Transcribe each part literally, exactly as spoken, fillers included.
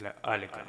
для Алика.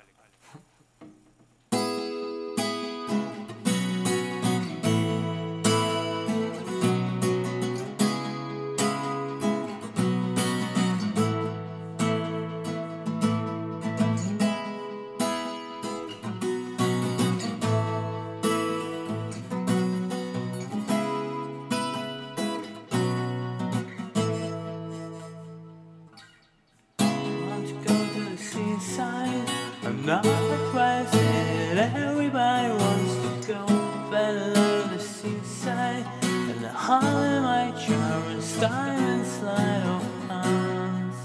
I'm not crazy, everybody wants to go below the seaside, and the heart of my charm is starting slide of hands.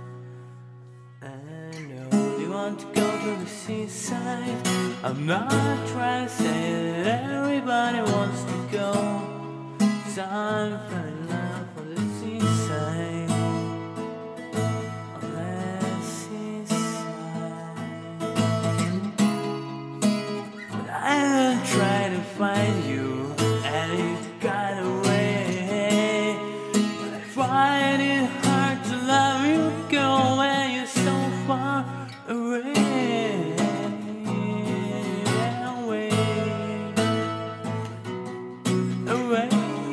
And I only want to go to the seaside. I'm not crazy, everybody wants to go, 'cause I'm falling in love for the seaside. Find you and you got away, but I find it hard to love you, girl, when you're so far away, away, away.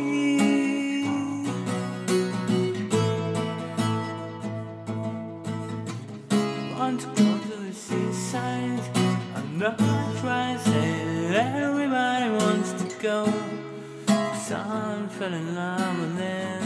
Want to go to the seaside. I'm not trying to say that everybody wants to go, 'cause I'm falling in love with them.